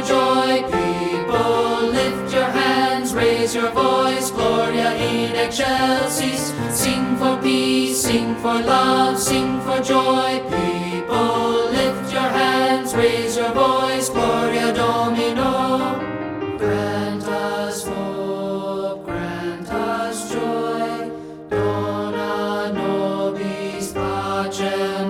joy. People, lift your hands, raise your voice, Gloria in excelsis. Sing for peace, sing for love, sing for joy. People, lift your hands, raise your voice, Gloria Domino. Grant us hope, grant us joy. Dona nobis pacem.